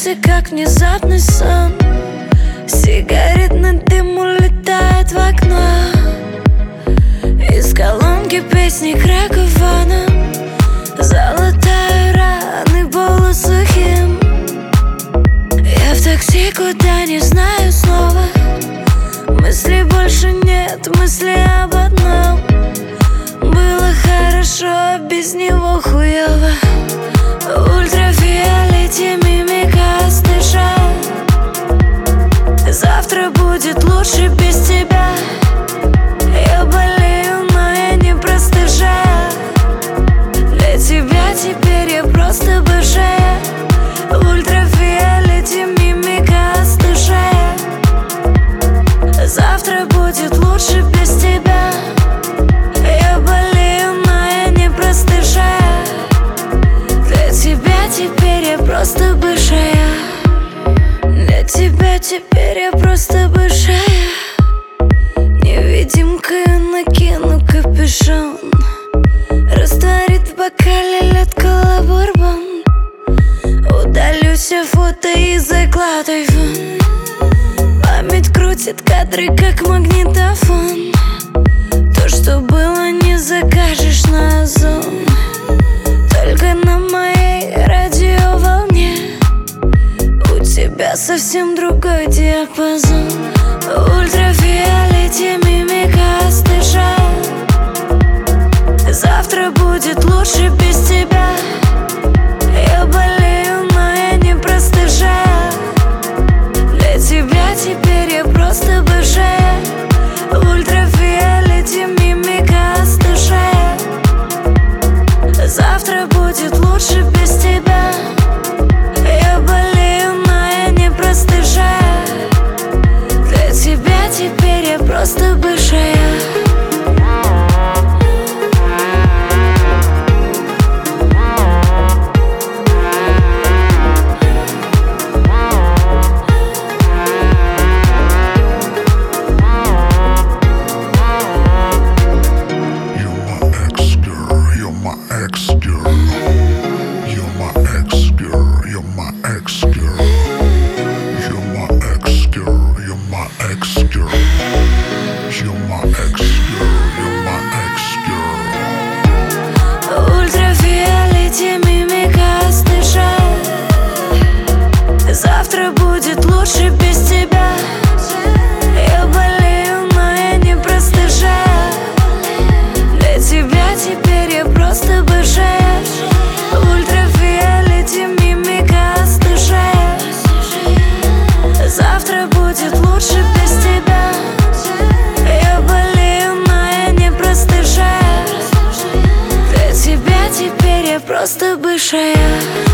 снишься, как внезапный сон. Сигаретный дым улетает в окно. Из колонки песни Кракованом золотая раны полусухим. Я в такси, куда не знаю слова. Мыслей больше нет, мысли об одном. Было хорошо, а без него хуёво. В ультрафиолете мимика остывшая. Завтра будет лучше без тебя. Я болею, но я не простыжая. Для тебя теперь я просто бывшая. В ультрафиолете мимика остывшая. Завтра будет лучше без тебя. Я болею, но я не простыжая. Для тебя теперь я просто бывшая. Для тебя теперь я просто бывшая. Невидимкой накину капюшон. Растворит в бокале лед колобурбон. Удалю все фото и заклад айфон. Память крутит кадры, как магнитофон. То, что было, не закажешь на Озон. Только на моей радиоволне. У тебя совсем другой диапазон. В ультрафиолете мимика остывшая. Завтра будет лучше без тебя. Я болею, но я не простыжая. Для тебя теперь я просто бывшая. В ультрафиолете мимика остывшая. Завтра будет лучше без тебя. Я болею, но я не простыжая. Для тебя теперь я просто бывшая. Завтра будет лучше без тебя. Я болею, но я не простыжая. Для тебя теперь я просто бывшая. В ультрафиолете мимика остывшая. Завтра будет лучше без тебя. Я болею, но я не простыжая. Для тебя теперь я просто бывшая.